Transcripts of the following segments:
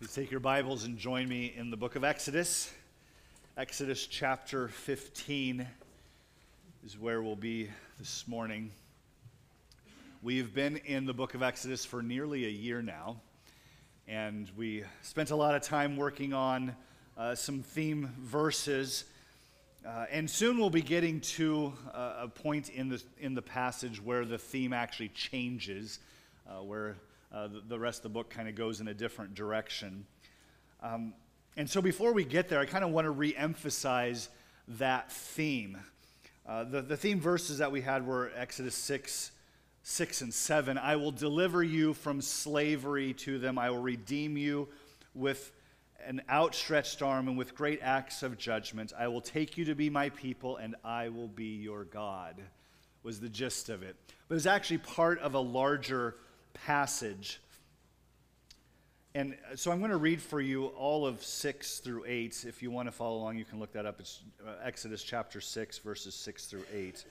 Please take your Bibles and join me in the book of Exodus. Exodus chapter 15 is where we'll be this morning. We've been in the book of Exodus for nearly a year now, and we spent a lot of time working on some theme verses, and soon we'll be getting to a point in the passage where the theme actually changes, where the rest of the book kind of goes in a different direction. And so before we get there, I kind of want to re-emphasize that theme. The theme verses that we had were Exodus 6 and 7. I will deliver you from slavery to them. I will redeem you with an outstretched arm and with great acts of judgment. I will take you to be my people, and I will be your God, was the gist of it. But it's actually part of a larger passage. And so I'm going to read for you all of 6 through 8. If you want to follow along, you can look that up. It's Exodus chapter 6, verses 6 through 8. It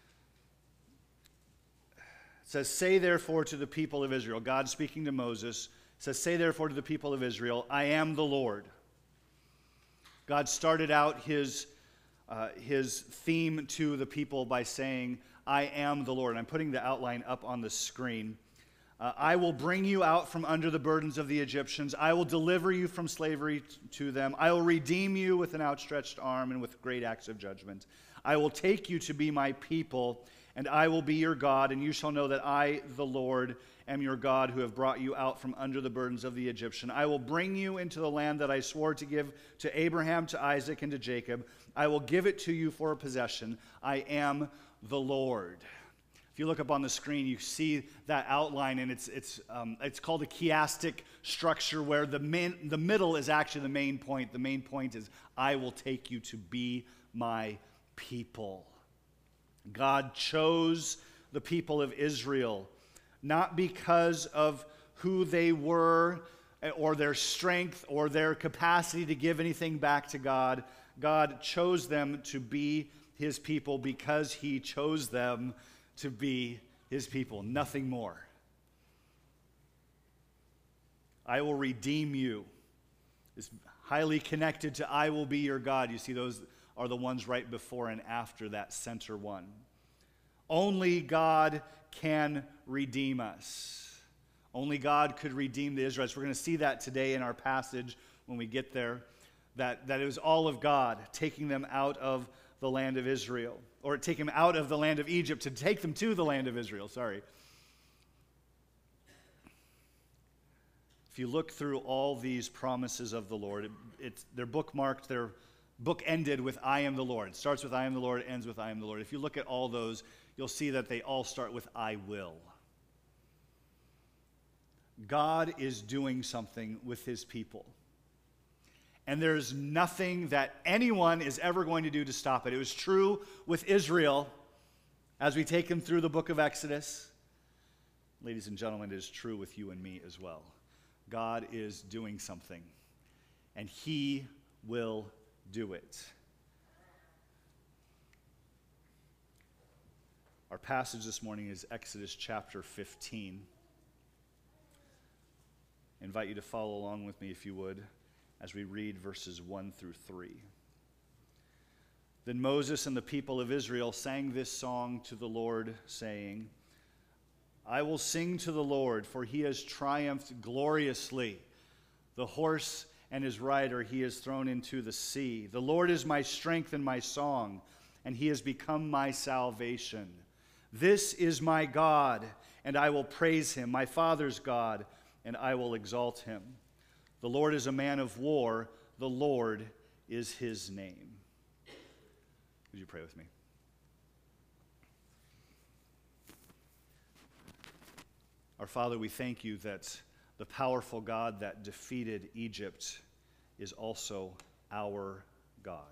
says, "Say therefore to the people of Israel," God speaking to Moses, says, "Say therefore to the people of Israel, I am the Lord." God started out his theme to the people by saying, I am the Lord. And I'm putting the outline up on the screen. I will bring you out from under the burdens of the Egyptians. I will deliver you from slavery to them. I will redeem you with an outstretched arm and with great acts of judgment. I will take you to be my people, and I will be your God, and you shall know that I, the Lord, am your God, who have brought you out from under the burdens of the Egyptian. I will bring you into the land that I swore to give to Abraham, to Isaac, and to Jacob. I will give it to you for a possession. I am the Lord. If you look up on the screen, you see that outline, and it's called a chiastic structure, where the middle is actually the main point. The main point is, I will take you to be my people. God chose the people of Israel, not because of who they were or their strength or their capacity to give anything back to God. God chose them to be his people because he chose them to be his people, nothing more. I will redeem you. It's highly connected to I will be your God. You see, those are the ones right before and after that center one. Only God can redeem us. Only God could redeem the Israelites. We're going to see that today in our passage when we get there, that it was all of God taking them out of the land of Israel, or take them out of the land of Egypt to take them to the land of Israel, sorry. If you look through all these promises of the Lord, they're bookmarked, they're book-ended with I am the Lord. It starts with I am the Lord, ends with I am the Lord. If you look at all those, you'll see that they all start with I will. God is doing something with his people. And there's nothing that anyone is ever going to do to stop it. It was true with Israel as we take them through the book of Exodus. Ladies and gentlemen, it is true with you and me as well. God is doing something, and he will do it. Our passage this morning is Exodus chapter 15. I invite you to follow along with me if you would, as we read verses 1 through 3. Then Moses and the people of Israel sang this song to the Lord, saying, I will sing to the Lord, for he has triumphed gloriously. The horse and his rider he has thrown into the sea. The Lord is my strength and my song, and he has become my salvation. This is my God, and I will praise him, my father's God, and I will exalt him. The Lord is a man of war. The Lord is his name. Would you pray with me? Our Father, we thank you that the powerful God that defeated Egypt is also our God.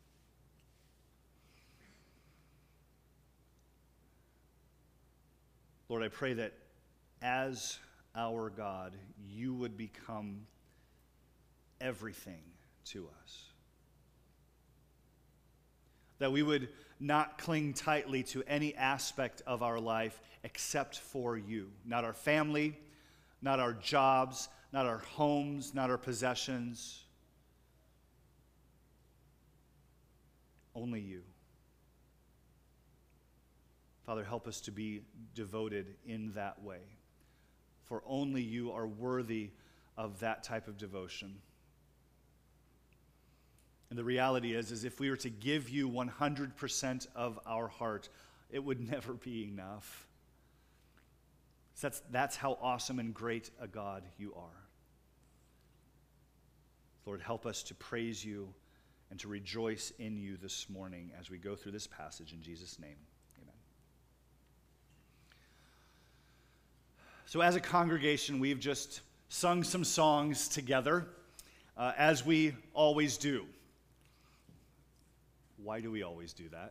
Lord, I pray that as our God, you would become everything to us. That we would not cling tightly to any aspect of our life except for you. Not our family, not our jobs, not our homes, not our possessions. Only you. Father, help us to be devoted in that way, for only you are worthy of that type of devotion. And the reality is if we were to give you 100% of our heart, it would never be enough. That's how awesome and great a God you are. Lord, help us to praise you and to rejoice in you this morning as we go through this passage in Jesus' name. Amen. So as a congregation, we've just sung some songs together, as we always do. Why do we always do that?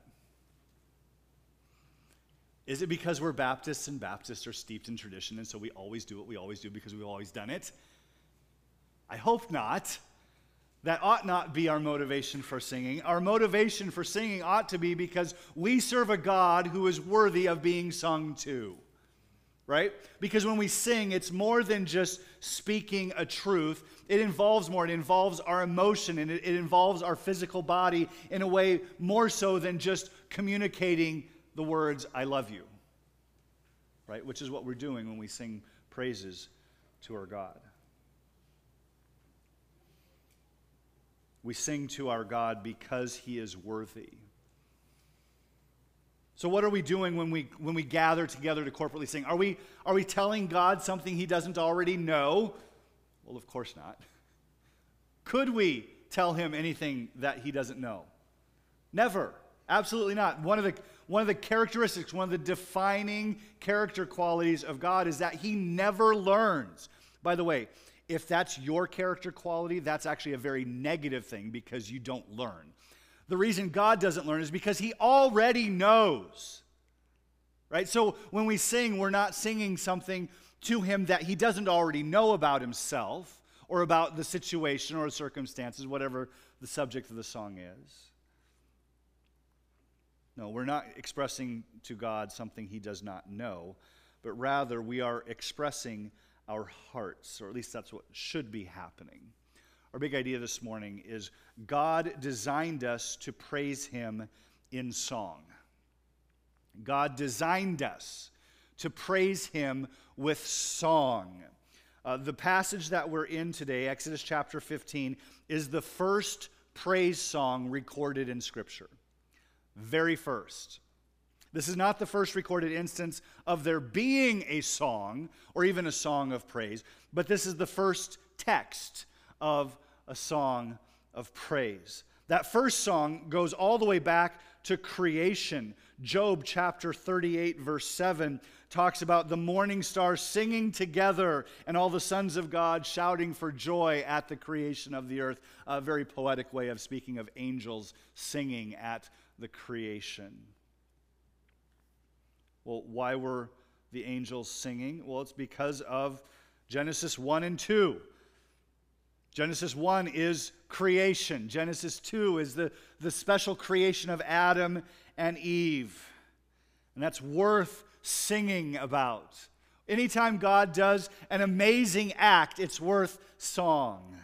Is it because we're Baptists and Baptists are steeped in tradition and so we always do what we always do because we've always done it? I hope not. That ought not be our motivation for singing. Our motivation for singing ought to be because we serve a God who is worthy of being sung to. Right? Because when we sing, it's more than just speaking a truth. It involves more. It involves our emotion, and it involves our physical body in a way more so than just communicating the words, I love you. Right? Which is what we're doing when we sing praises to our God. We sing to our God because he is worthy. So what are we doing when we gather together to corporately sing? Are we telling God something he doesn't already know? Well, of course not. Could we tell him anything that he doesn't know? Never. Absolutely not. One of the characteristics, one of the defining character qualities of God is that he never learns. By the way, if that's your character quality, that's actually a very negative thing because you don't learn. The reason God doesn't learn is because he already knows. Right? So when we sing, we're not singing something to him that he doesn't already know about himself or about the situation or circumstances, whatever the subject of the song is. No, we're not expressing to God something he does not know, but rather we are expressing our hearts, or at least that's what should be happening. Our big idea this morning is God designed us to praise him in song. God designed us to praise him with song. The passage that we're in today, Exodus chapter 15, is the first praise song recorded in Scripture. Very first. This is not the first recorded instance of there being a song or even a song of praise, but this is the first text of a song of praise. That first song goes all the way back to creation. Job chapter 38 verse 7 talks about the morning stars singing together and all the sons of God shouting for joy at the creation of the earth. A very poetic way of speaking of angels singing at the creation. Well, why were the angels singing? Well, it's because of Genesis 1 and 2. Genesis 1 is creation. Genesis 2 is the special creation of Adam and Eve. And that's worth singing about. Anytime God does an amazing act, it's worth song.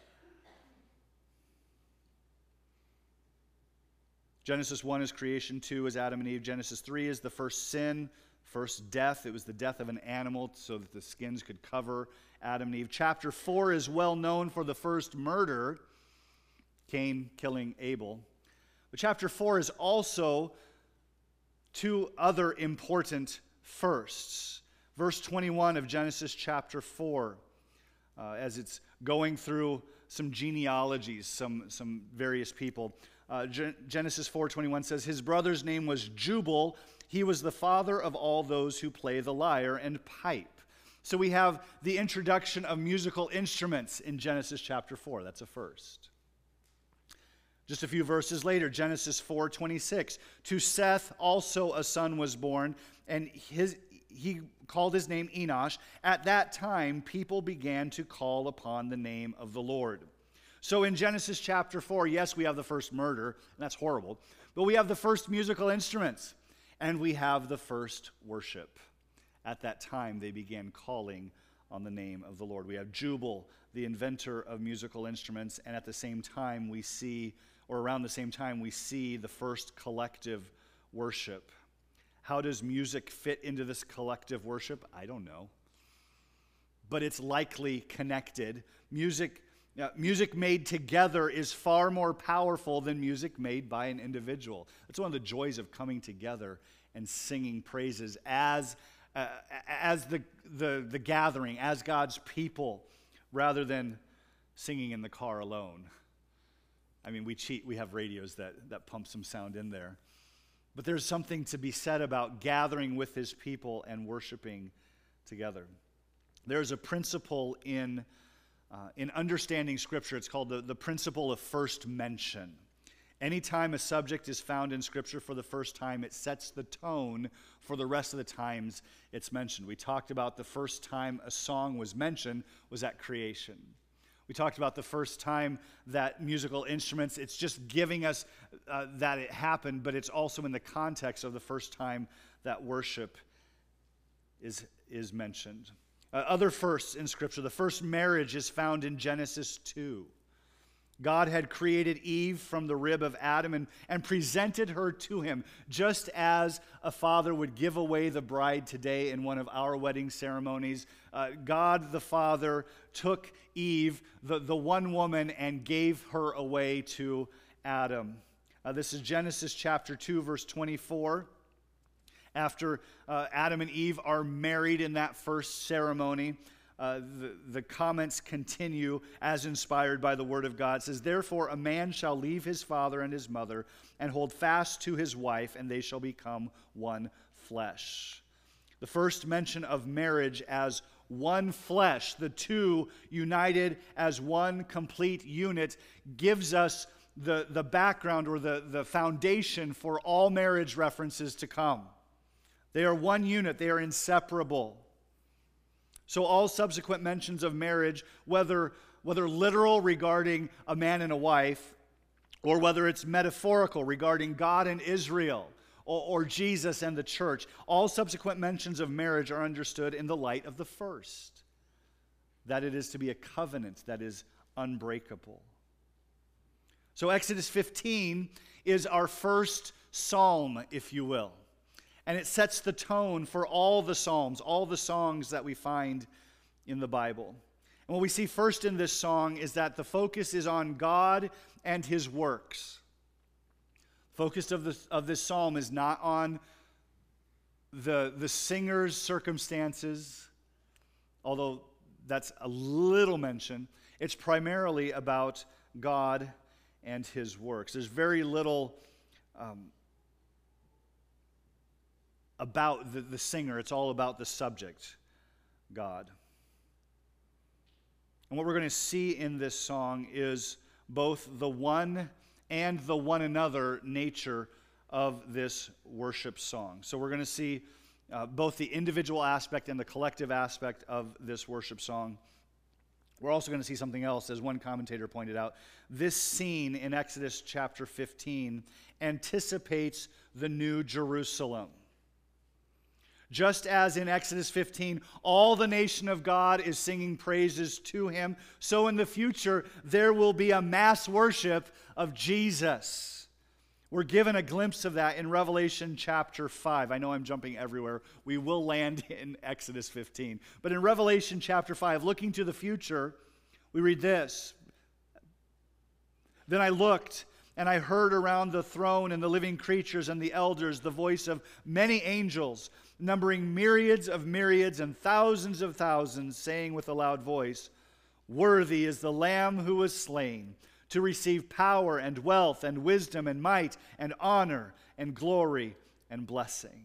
Genesis 1 is creation, 2 is Adam and Eve. Genesis 3 is the first sin, first death. It was the death of an animal so that the skins could cover Adam and Eve. Chapter 4 is well known for the first murder, Cain killing Abel. But chapter 4 is also two other important firsts. Verse 21 of Genesis chapter 4, as it's going through some genealogies, some various people. Genesis 4:21 says, his brother's name was Jubal. He was the father of all those who play the lyre and pipe. So we have the introduction of musical instruments in Genesis chapter 4. That's a first. Just a few verses later, Genesis 4:26. To Seth also a son was born, and he called his name Enosh. At that time, people began to call upon the name of the Lord. So in Genesis chapter 4, yes, we have the first murder, and that's horrible, but we have the first musical instruments, and we have the first worship. At that time, they began calling on the name of the Lord. We have Jubal, the inventor of musical instruments, and at the same time we see, or around the same time, we see the first collective worship. How does music fit into this collective worship? I don't know. But it's likely connected. Music made together is far more powerful than music made by an individual. That's one of the joys of coming together and singing praises as the gathering, as God's people, rather than singing in the car alone. I mean, we cheat. We have radios that pump some sound in there. But there's something to be said about gathering with his people and worshiping together. There's a principle in understanding Scripture. It's called the principle of first mention. Anytime a subject is found in Scripture for the first time, it sets the tone for the rest of the times it's mentioned. We talked about the first time a song was mentioned was at creation. We talked about the first time that musical instruments, it's just giving us that it happened, but it's also in the context of the first time that worship is mentioned. Other firsts in Scripture. The first marriage is found in Genesis 2. God had created Eve from the rib of Adam and presented her to him, just as a father would give away the bride today in one of our wedding ceremonies. God the Father took Eve, the one woman, and gave her away to Adam. This is Genesis chapter 2, verse 24. After Adam and Eve are married in that first ceremony, the comments continue as inspired by the Word of God. It says, "Therefore a man shall leave his father and his mother and hold fast to his wife, and they shall become one flesh." The first mention of marriage as one flesh, the two united as one complete unit, gives us the background or the foundation for all marriage references to come. They are one unit. They are inseparable. So all subsequent mentions of marriage, whether literal regarding a man and a wife, or whether it's metaphorical regarding God and Israel, or Jesus and the church, all subsequent mentions of marriage are understood in the light of the first, that it is to be a covenant that is unbreakable. So Exodus 15 is our first psalm, if you will. And it sets the tone for all the psalms, all the songs that we find in the Bible. And what we see first in this song is that the focus is on God and his works. Focus of this psalm is not on the singer's circumstances, although that's a little mention. It's primarily about God and his works. There's very little about the singer. It's all about the subject, God. And what we're going to see in this song is both the one and the one another nature of this worship song. So we're going to see both the individual aspect and the collective aspect of this worship song. We're also going to see something else, as one commentator pointed out. This scene in Exodus chapter 15 anticipates the New Jerusalem. Just as in Exodus 15, all the nation of God is singing praises to him, so in the future there will be a mass worship of Jesus. We're given a glimpse of that in Revelation chapter 5. I know I'm jumping everywhere. We will land in Exodus 15. But in Revelation chapter 5, looking to the future, we read this. "Then I looked, and I heard around the throne and the living creatures and the elders the voice of many angels, numbering myriads and thousands of thousands, saying with a loud voice, 'Worthy is the Lamb who was slain, to receive power and wealth and wisdom and might and honor and glory and blessing.'"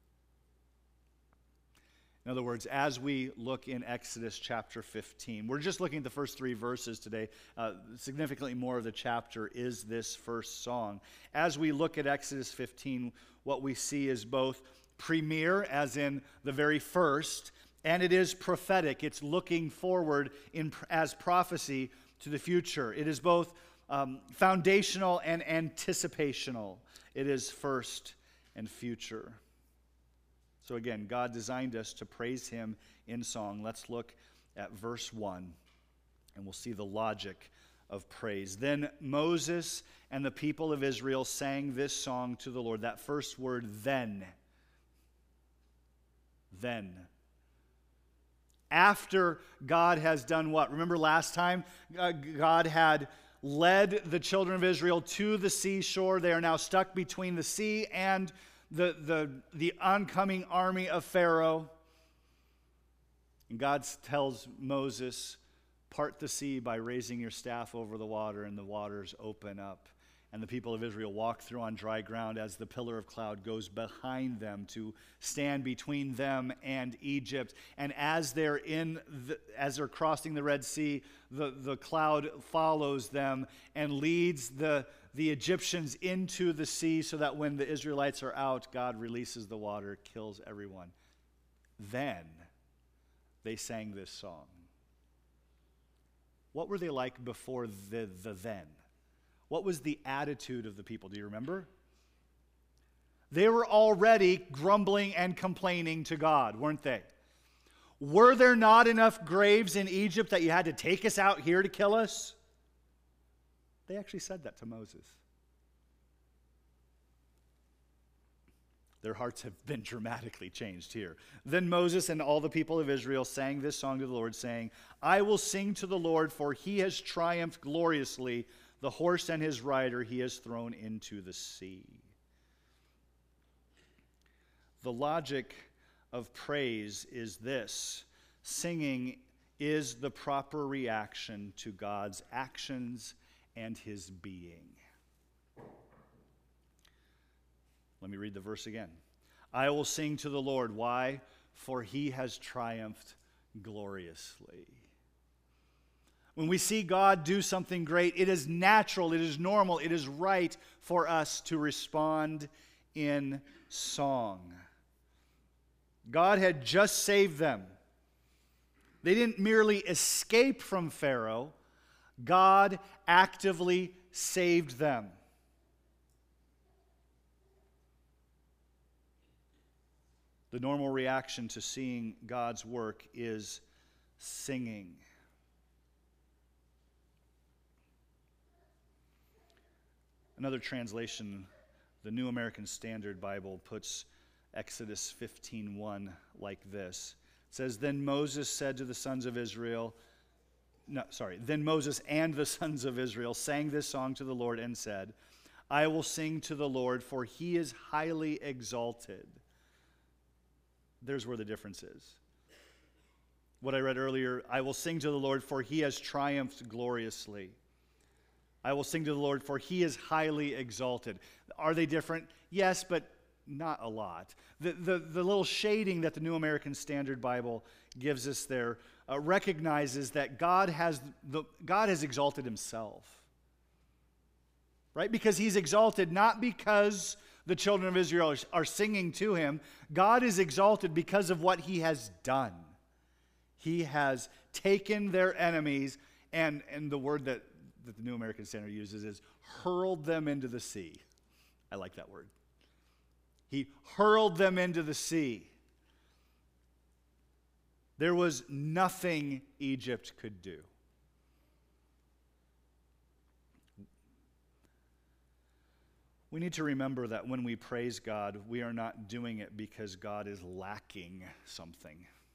In other words, as we look in Exodus chapter 15, we're just looking at the first 3 verses today. Significantly more of the chapter is this first song. As we look at Exodus 15, what we see is both premier, as in the very first, and it is prophetic. It's looking forward as prophecy to the future. It is both foundational and anticipational. It is first and future. So again, God designed us to praise him in song. Let's look at verse 1, and we'll see the logic of praise. Then Moses and the people of Israel sang this song to the Lord. That first word, then. Then. After God has done what? Remember last time, God had led the children of Israel to the seashore. They are now stuck between the sea and the oncoming army of Pharaoh. And God tells Moses, part the sea by raising your staff over the water, and the waters open up. And the people of Israel walk through on dry ground as the pillar of cloud goes behind them to stand between them and Egypt. And as they're crossing the Red Sea, the cloud follows them and leads the Egyptians into the sea, so that when the Israelites are out, God releases the water, kills everyone. Then they sang this song. What were they like before the then? What was the attitude of the people? Do you remember? They were already grumbling and complaining to God, weren't they? Were there not enough graves in Egypt that you had to take us out here to kill us? They actually said that to Moses. Their hearts have been dramatically changed here. Then Moses and all the people of Israel sang this song to the Lord, saying, I will sing to the Lord, for he has triumphed gloriously. The horse and his rider he has thrown into the sea. The logic of praise is this: singing is the proper reaction to God's actions and his being. Let me read the verse again. I will sing to the Lord. Why? For he has triumphed gloriously. When we see God do something great, it is natural, it is normal, it is right for us to respond in song. God had just saved them. They didn't merely escape from Pharaoh. God actively saved them. The normal reaction to seeing God's work is singing. Another translation, the New American Standard Bible, puts Exodus 15:1 like this. It says, Then Moses and the sons of Israel sang this song to the Lord and said, I will sing to the Lord, for he is highly exalted. There's where the difference is. What I read earlier, I will sing to the Lord, for he has triumphed gloriously. I will sing to the Lord, for he is highly exalted. Are they different? Yes, but not a lot. The little shading that the New American Standard Bible gives us there recognizes that God has exalted himself. Right? Because he's exalted not because the children of Israel are singing to him. God is exalted because of what he has done. He has taken their enemies, and the word that the New American Standard uses is hurled them into the sea. I like that word. He hurled them into the sea. There was nothing Egypt could do. We need to remember that when we praise God, we are not doing it because God is lacking something.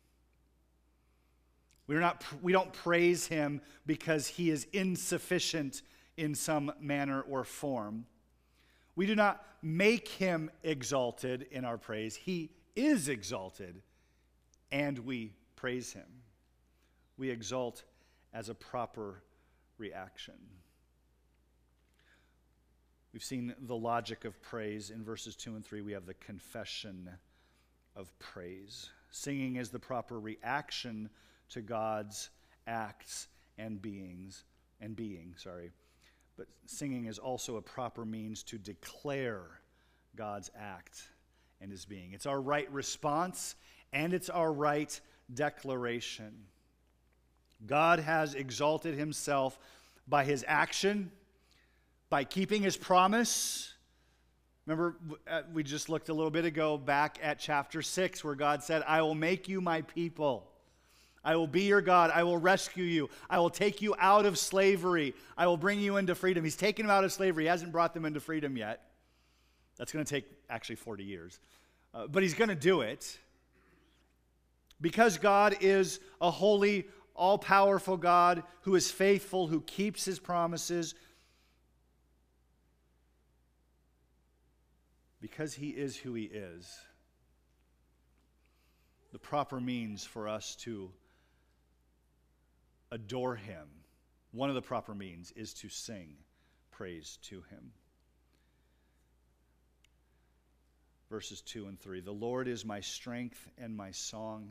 We don't praise him because he is insufficient in some manner or form. We do not make him exalted in our praise. He is exalted, and we praise him. We exalt as a proper reaction. We've seen the logic of praise. In verses 2 and 3, we have the confession of praise. Singing is the proper reaction to God's acts and being. But singing is also a proper means to declare God's act and his being. It's our right response, and it's our right declaration. God has exalted himself by his action, by keeping his promise. Remember, we just looked a little bit ago back at chapter 6 where God said, I will make you my people. I will be your God. I will rescue you. I will take you out of slavery. I will bring you into freedom. He's taken them out of slavery. He hasn't brought them into freedom yet. That's going to take actually 40 years. But he's going to do it. Because God is a holy, all-powerful God who is faithful, who keeps his promises. Because he is who he is. The proper means for us to adore him, one of the proper means is to sing praise to him. Verses 2 and 3. The Lord is my strength and my song,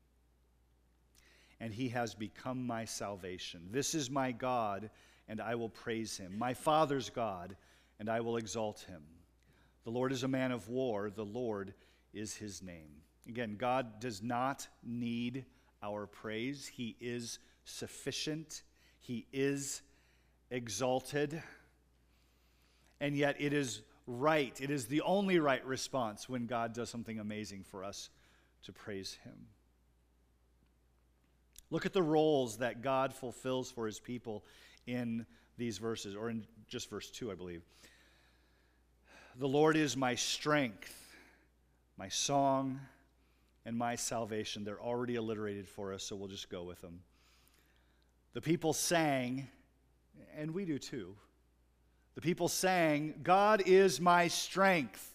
and he has become my salvation. This is my God, and I will praise him. My Father's God, and I will exalt him. The Lord is a man of war. The Lord is his name. Again, God does not need our praise. He is sufficient. He is exalted. And yet it is right. It is the only right response when God does something amazing for us to praise him. Look at the roles that God fulfills for his people in these verses, or in just verse 2, I believe. The Lord is my strength, my song, and my salvation. They're already alliterated for us, so we'll just go with them. The people sang, and we do too. The people sang, God is my strength.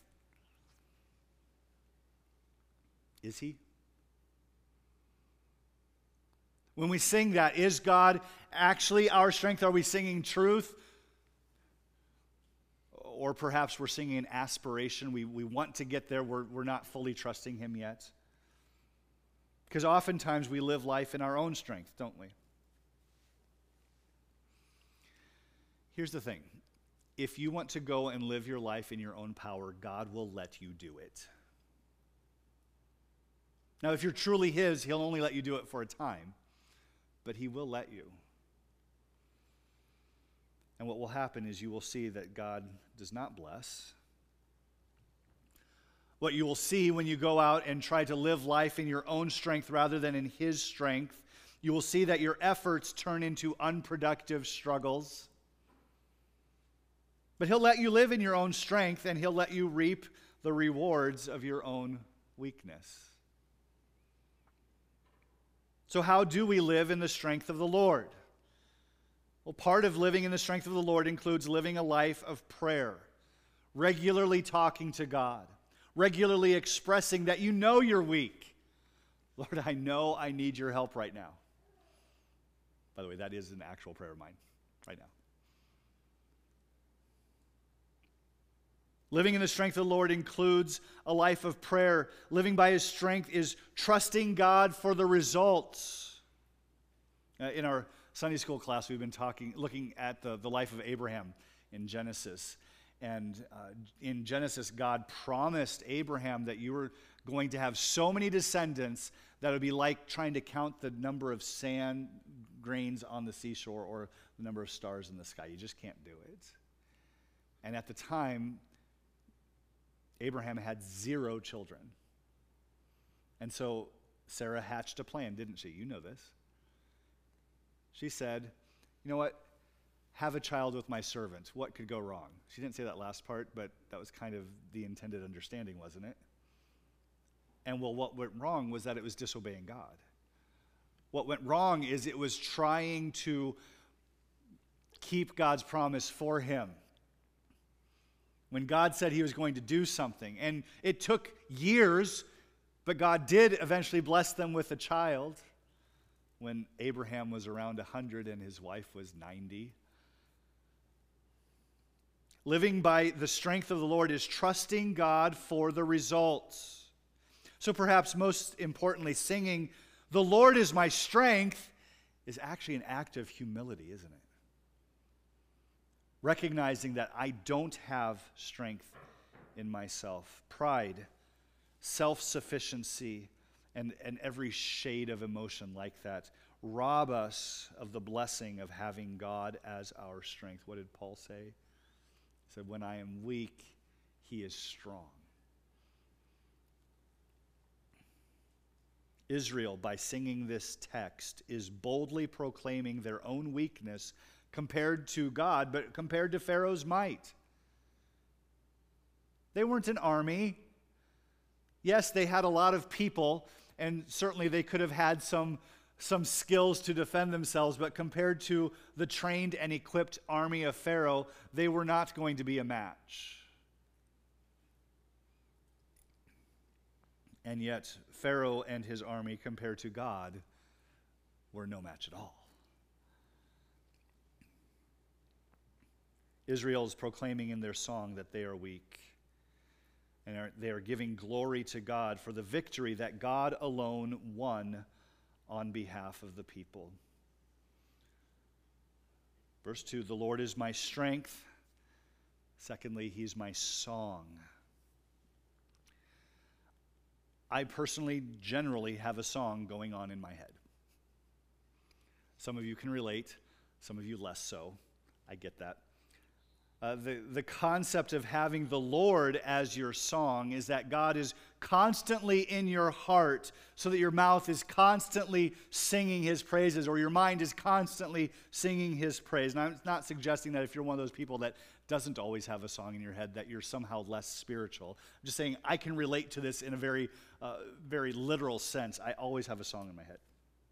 Is he? When we sing that, is God actually our strength? Are we singing truth? Or perhaps we're singing an aspiration. We want to get there. We're not fully trusting him yet. Because oftentimes we live life in our own strength, don't we? Here's the thing. If you want to go and live your life in your own power, God will let you do it. Now, if you're truly his, he'll only let you do it for a time, but he will let you. And what will happen is you will see that God does not bless. What you will see when you go out and try to live life in your own strength rather than in his strength, you will see that your efforts turn into unproductive struggles. But he'll let you live in your own strength, and he'll let you reap the rewards of your own weakness. So how do we live in the strength of the Lord? Well, part of living in the strength of the Lord includes living a life of prayer, regularly talking to God, regularly expressing that you know you're weak. Lord, I know I need your help right now. By the way, that is an actual prayer of mine right now. Living in the strength of the Lord includes a life of prayer. Living by his strength is trusting God for the results. In our Sunday school class, we've been looking at the life of Abraham in Genesis. And in Genesis, God promised Abraham that you were going to have so many descendants that it would be like trying to count the number of sand grains on the seashore or the number of stars in the sky. You just can't do it. And at the time, Abraham had 0 children. And so Sarah hatched a plan, didn't she? You know this. She said, you know what? Have a child with my servant. What could go wrong? She didn't say that last part, but that was kind of the intended understanding, wasn't it? And well, what went wrong was that it was disobeying God. What went wrong is it was trying to keep God's promise for him. When God said he was going to do something. And it took years, but God did eventually bless them with a child when Abraham was around 100 and his wife was 90. Living by the strength of the Lord is trusting God for the results. So perhaps most importantly, singing, "The Lord is my strength," is actually an act of humility, isn't it? Recognizing that I don't have strength in myself. Pride, self-sufficiency, and every shade of emotion like that rob us of the blessing of having God as our strength. What did Paul say? He said, when I am weak, he is strong. Israel, by singing this text, is boldly proclaiming their own weakness compared to God, but compared to Pharaoh's might. They weren't an army. Yes, they had a lot of people, and certainly they could have had some skills to defend themselves, but compared to the trained and equipped army of Pharaoh, they were not going to be a match. And yet, Pharaoh and his army, compared to God, were no match at all. Israel is proclaiming in their song that they are weak. And they are giving glory to God for the victory that God alone won on behalf of the people. Verse 2, the Lord is my strength. Secondly, he's my song. I personally generally have a song going on in my head. Some of you can relate, some of you less so. I get that. The concept of having the Lord as your song is that God is constantly in your heart so that your mouth is constantly singing his praises, or your mind is constantly singing his praise. And I'm not suggesting that if you're one of those people that doesn't always have a song in your head that you're somehow less spiritual. I'm just saying I can relate to this in a very, very literal sense. I always have a song in my head.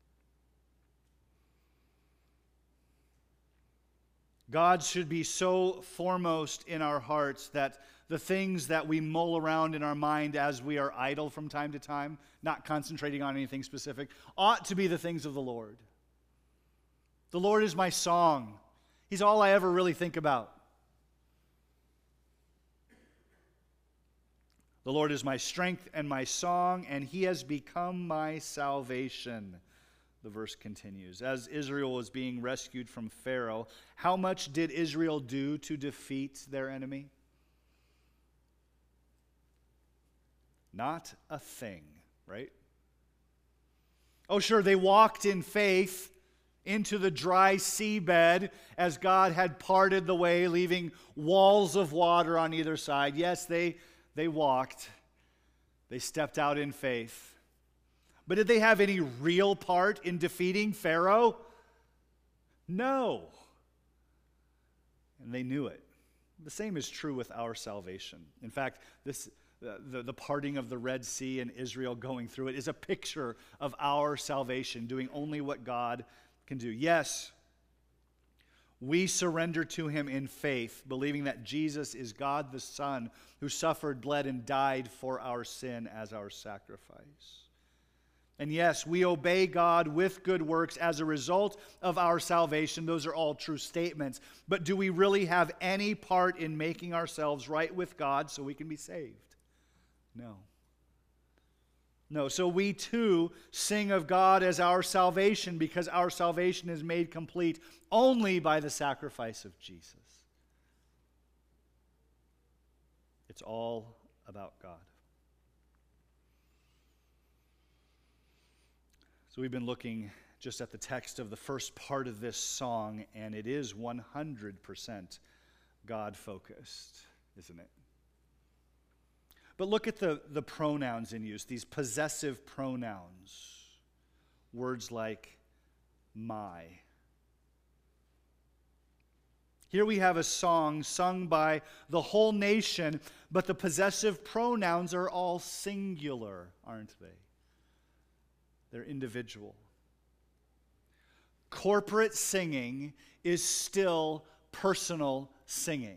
God should be so foremost in our hearts that the things that we mull around in our mind as we are idle from time to time, not concentrating on anything specific, ought to be the things of the Lord. The Lord is my song. He's all I ever really think about. The Lord is my strength and my song, and he has become my salvation. The verse continues. As Israel was being rescued from Pharaoh, how much did Israel do to defeat their enemy? Not a thing, right? Oh, sure, they walked in faith into the dry seabed as God had parted the way, leaving walls of water on either side. Yes, they walked. They stepped out in faith. But did they have any real part in defeating Pharaoh? No. And they knew it. The same is true with our salvation. In fact, the parting of the Red Sea and Israel going through it is a picture of our salvation, doing only what God can do. Yes, we surrender to him in faith, believing that Jesus is God the Son who suffered, bled, and died for our sin as our sacrifice. And yes, we obey God with good works as a result of our salvation. Those are all true statements. But do we really have any part in making ourselves right with God so we can be saved? No. No, so we too sing of God as our salvation because our salvation is made complete only by the sacrifice of Jesus. It's all about God. So we've been looking just at the text of the first part of this song, and it is 100% God-focused, isn't it? But look at the pronouns in use, these possessive pronouns. Words like my. Here we have a song sung by the whole nation, but the possessive pronouns are all singular, aren't they? They're individual. Corporate singing is still personal singing.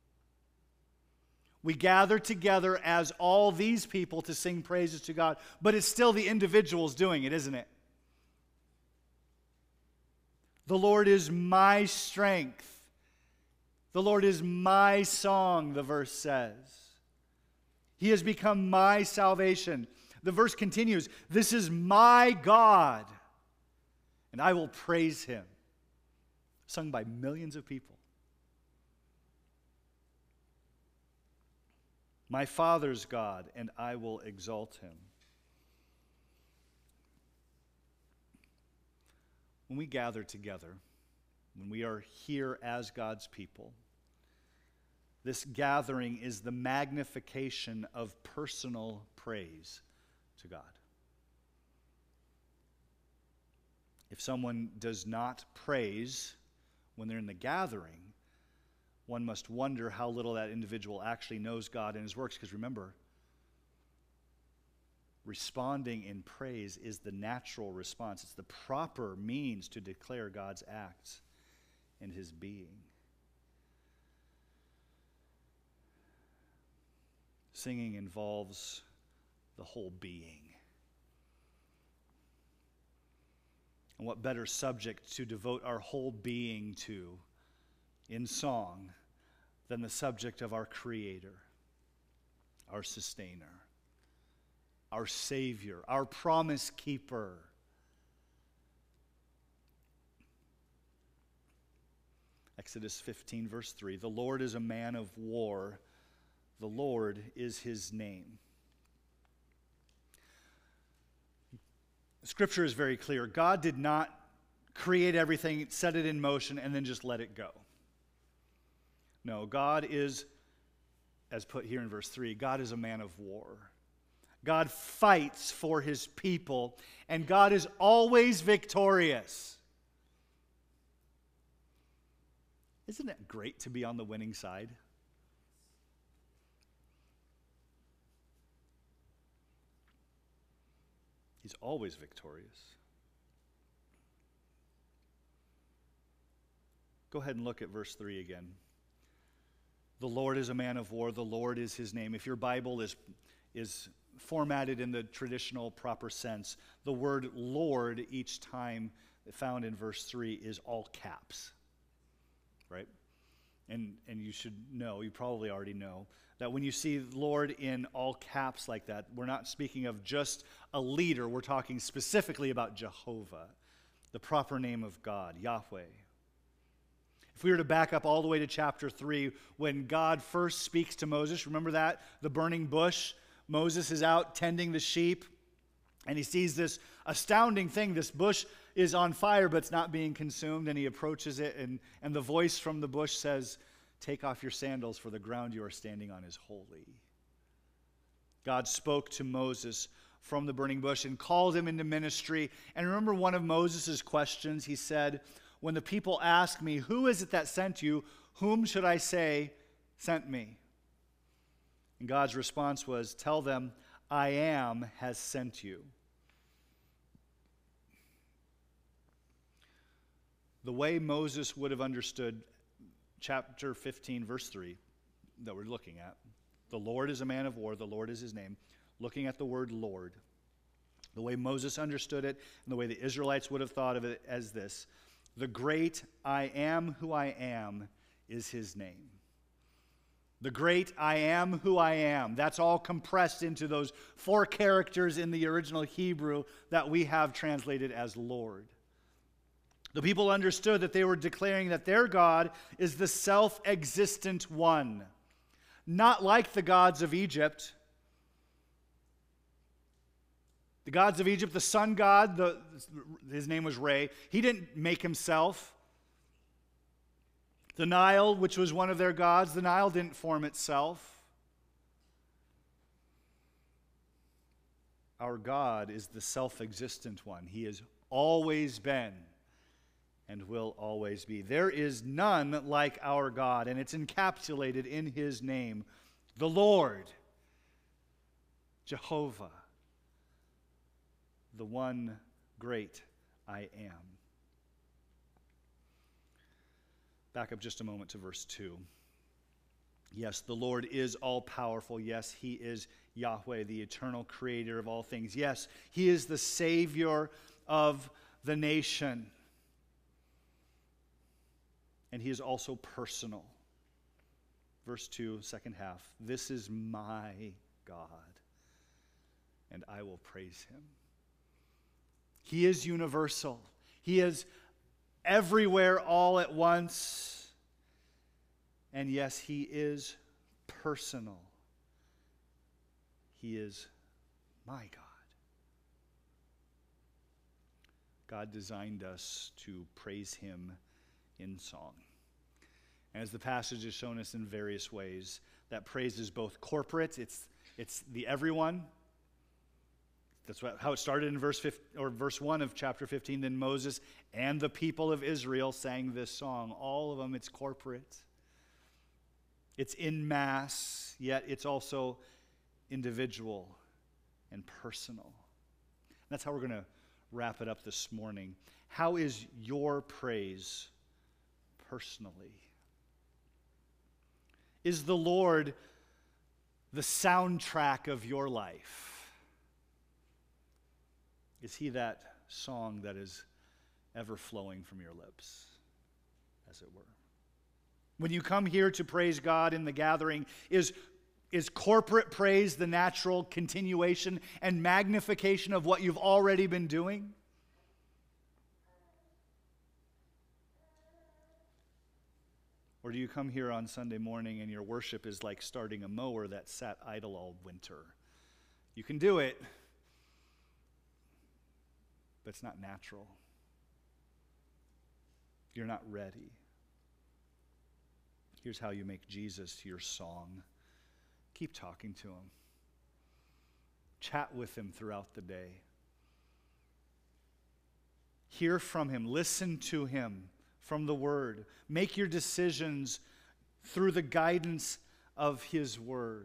We gather together as all these people to sing praises to God, but it's still the individuals doing it, isn't it? The Lord is my strength. The Lord is my song, the verse says. He has become my salvation. The verse continues, this is my God, and I will praise him. Sung by millions of people. My Father's God, and I will exalt him. When we gather together, when we are here as God's people, this gathering is the magnification of personal praise to God. If someone does not praise when they're in the gathering, one must wonder how little that individual actually knows God and his works. Because remember, responding in praise is the natural response. It's the proper means to declare God's acts and his being. Singing involves the whole being. And what better subject to devote our whole being to in song than the subject of our Creator, our Sustainer, our Savior, our Promise Keeper. Exodus 15, verse 3, the Lord is a man of war. The Lord is his name. Scripture is very clear. God did not create everything, set it in motion, and then just let it go. No, God is, as put here in verse 3, God is a man of war. God fights for his people, and God is always victorious. Isn't it great to be on the winning side? He's always victorious. Go ahead and look at verse 3 again. The Lord is a man of war. The Lord is his name. If your Bible is formatted in the traditional proper sense, the word Lord each time found in verse 3 is all caps. Right? And you should know, you probably already know, that when you see Lord in all caps like that, we're not speaking of just a leader. We're talking specifically about Jehovah, the proper name of God, Yahweh. If we were to back up all the way to chapter 3, when God first speaks to Moses, remember that? The burning bush. Moses is out tending the sheep, and he sees this astounding thing. This bush is on fire, but it's not being consumed, and he approaches it, and the voice from the bush says, "Take off your sandals, for the ground you are standing on is holy." God spoke to Moses from the burning bush and called him into ministry. And remember one of Moses' questions? He said, when the people ask me, "Who is it that sent you? Whom should I say sent me?" And God's response was, "Tell them, I am has sent you." The way Moses would have understood chapter 15, verse 3, that we're looking at, the Lord is a man of war, the Lord is his name, looking at the word Lord, the way Moses understood it, and the way the Israelites would have thought of it as this: the great I am who I am is his name. The great I am who I am. That's all compressed into those 4 characters in the original Hebrew that we have translated as Lord. The people understood that they were declaring that their God is the self-existent one, not like the gods of Egypt. The gods of Egypt, the sun god, his name was Re, he didn't make himself. The Nile, which was one of their gods, the Nile didn't form itself. Our God is the self-existent one. He has always been and will always be. There is none like our God, and it's encapsulated in his name, the Lord, Jehovah, the one great I am. Back up just a moment to verse 2. Yes, the Lord is all-powerful. Yes, he is Yahweh, the eternal creator of all things. Yes, he is the Savior of the nation. And he is also personal. Verse 2, second half. This is my God, and I will praise him. He is universal. He is everywhere all at once. And yes, he is personal. He is my God. God designed us to praise him in song. And as the passage has shown us in various ways, that praise is both corporate, it's the everyone, That's how it started in verse 1 of chapter 15. Then Moses and the people of Israel sang this song. All of them, it's corporate. It's in mass, yet it's also individual and personal. And that's how we're going to wrap it up this morning. How is your praise personally? Is the Lord the soundtrack of your life? Is he that song that is ever flowing from your lips, as it were? When you come here to praise God in the gathering, is corporate praise the natural continuation and magnification of what you've already been doing? Or do you come here on Sunday morning and your worship is like starting a mower that sat idle all winter? You can do it, but it's not natural. You're not ready. Here's how you make Jesus your song. Keep talking to him. Chat with him throughout the day. Hear from him. Listen to him from the Word. Make your decisions through the guidance of his Word.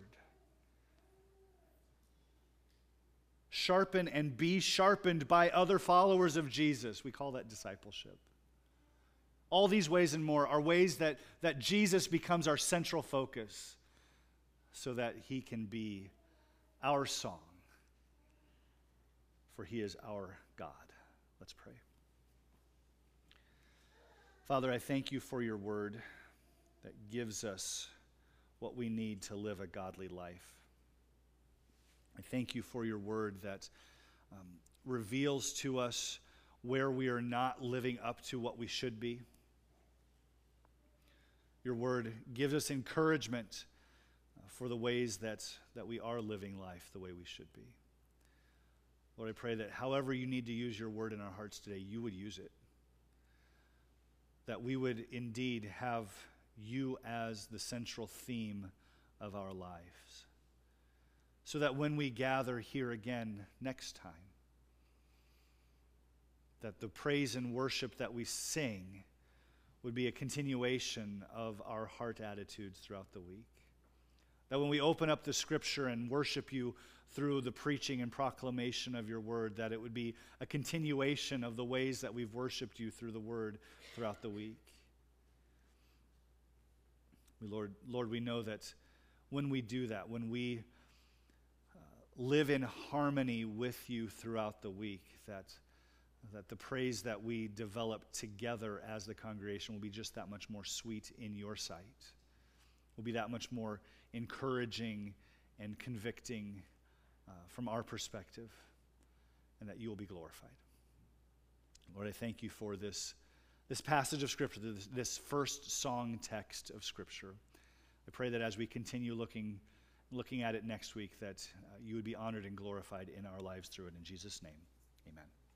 Sharpen and be sharpened by other followers of Jesus. We call that discipleship. All these ways and more are ways that Jesus becomes our central focus so that he can be our song, for he is our God. Let's pray. Father, I thank you for your word that gives us what we need to live a godly life. I thank you for your word that reveals to us where we are not living up to what we should be. Your word gives us encouragement for the ways that we are living life the way we should be. Lord, I pray that however you need to use your word in our hearts today, you would use it. That we would indeed have you as the central theme of our lives. So that when we gather here again next time, that the praise and worship that we sing would be a continuation of our heart attitudes throughout the week. That when we open up the scripture and worship you through the preaching and proclamation of your word, that it would be a continuation of the ways that we've worshiped you through the word throughout the week. Lord, we know that when we do that, when we live in harmony with you throughout the week, that the praise that we develop together as the congregation will be just that much more sweet in your sight, will be that much more encouraging and convicting from our perspective, and that you will be glorified. Lord, I thank you for this passage of Scripture, this first song text of Scripture. I pray that as we continue looking at it next week, that you would be honored and glorified in our lives through it. In Jesus' name, amen.